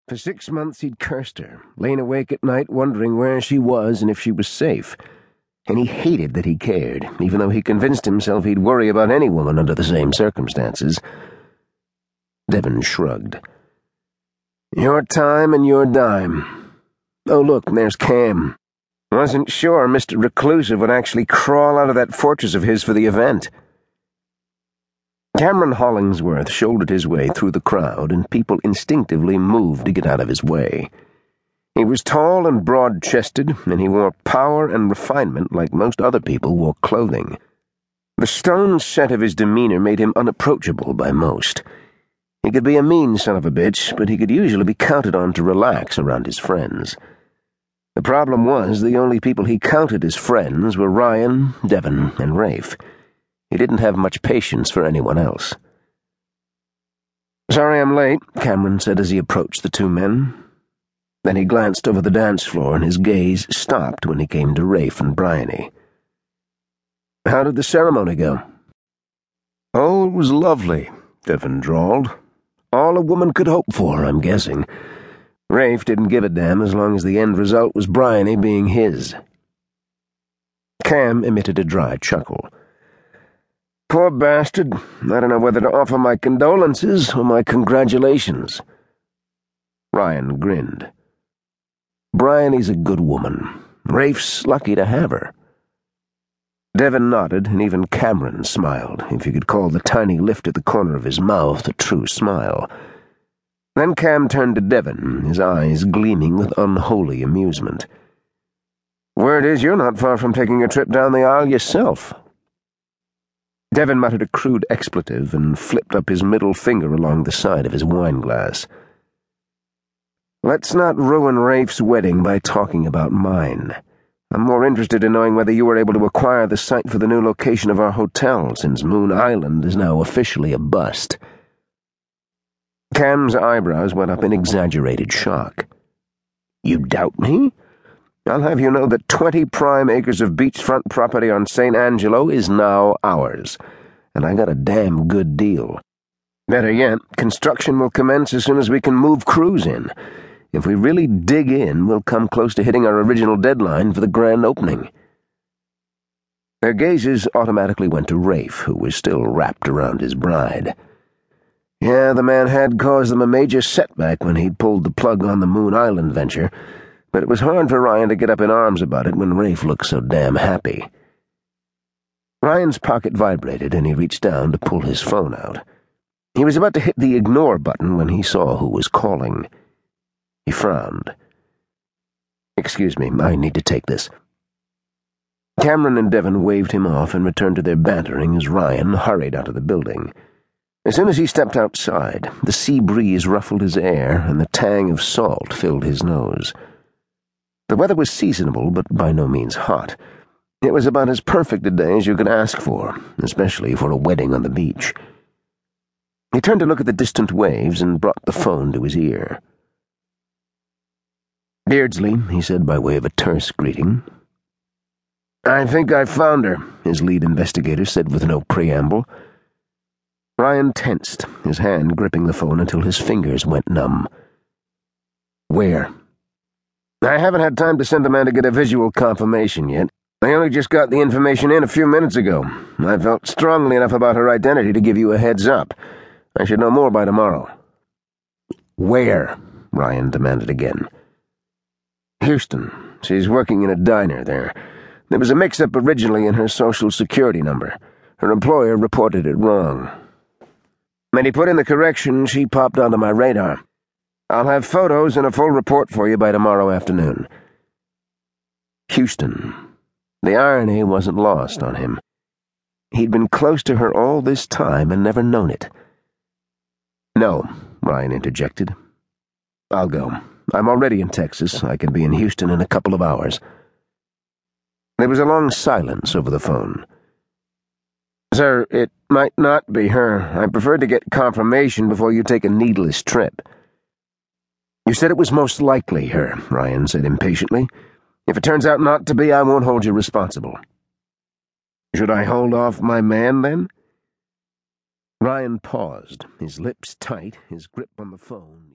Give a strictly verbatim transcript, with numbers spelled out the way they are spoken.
For six months he'd cursed her, lain awake at night wondering where she was and if she was safe. And he hated that he cared, even though he convinced himself he'd worry about any woman under the same circumstances. Devon shrugged. Your time and your dime. Oh, look, there's Cam. Wasn't sure Mister Reclusive would actually crawl out of that fortress of his for the event. Cameron Hollingsworth shouldered his way through the crowd, and people instinctively moved to get out of his way. He was tall and broad-chested, and he wore power and refinement like most other people wore clothing. The stone set of his demeanor made him unapproachable by most. He could be a mean son of a bitch, but he could usually be counted on to relax around his friends. The problem was the only people he counted as friends were Ryan, Devon, and Rafe. He didn't have much patience for anyone else. "Sorry I'm late," Cameron said as he approached the two men. Then he glanced over the dance floor, and his gaze stopped when he came to Rafe and Bryony. "How did the ceremony go?" "Oh, it was lovely," Devon drawled. "All a woman could hope for, I'm guessing." Rafe didn't give a damn as long as the end result was Bryony being his. Cam emitted a dry chuckle. "Poor bastard. I don't know whether to offer my condolences or my congratulations." Ryan grinned. "Bryony's a good woman. Rafe's lucky to have her." Devon nodded, and even Cameron smiled, if you could call the tiny lift at the corner of his mouth a true smile. Then Cam turned to Devon, his eyes gleaming with unholy amusement. "Word is you're not far from taking a trip down the aisle yourself." Devon muttered a crude expletive and flipped up his middle finger along the side of his wineglass. "Let's not ruin Rafe's wedding by talking about mine. I'm more interested in knowing whether you were able to acquire the site for the new location of our hotel, since Moon Island is now officially a bust." Cam's eyebrows went up in exaggerated shock. "You doubt me? I'll have you know that twenty prime acres of beachfront property on Saint Angelo is now ours, and I got a damn good deal. Better yet, construction will commence as soon as we can move crews in. If we really dig in, we'll come close to hitting our original deadline for the grand opening." Their gazes automatically went to Rafe, who was still wrapped around his bride. Yeah, the man had caused them a major setback when he'd pulled the plug on the Moon Island venture, but it was hard for Ryan to get up in arms about it when Rafe looked so damn happy. Ryan's pocket vibrated, and he reached down to pull his phone out. He was about to hit the ignore button when he saw who was calling. He frowned. "Excuse me, I need to take this." Cameron and Devon waved him off and returned to their bantering as Ryan hurried out of the building. As soon as he stepped outside, the sea breeze ruffled his hair, and the tang of salt filled his nose. The weather was seasonable, but by no means hot. It was about as perfect a day as you could ask for, especially for a wedding on the beach. He turned to look at the distant waves and brought the phone to his ear. "Beardsley," he said by way of a terse greeting. "I think I found her," his lead investigator said with no preamble. Ryan tensed, his hand gripping the phone until his fingers went numb. "Where?" "I haven't had time to send a man to get a visual confirmation yet. I only just got the information in a few minutes ago. I felt strongly enough about her identity to give you a heads up. I should know more by tomorrow." "Where?" Ryan demanded again. "Houston. She's working in a diner there. There was a mix-up originally in her social security number. Her employer reported it wrong. When he put in the correction, she popped onto my radar. I'll have photos and a full report for you by tomorrow afternoon." Houston. The irony wasn't lost on him. He'd been close to her all this time and never known it. "No," Ryan interjected. "I'll go. I'm already in Texas. I can be in Houston in a couple of hours." There was a long silence over the phone. "Sir, it might not be her. I prefer to get confirmation before you take a needless trip." "You said it was most likely her," Ryan said impatiently. "If it turns out not to be, I won't hold you responsible." "Should I hold off my man, then?" Ryan paused, his lips tight, his grip on the phone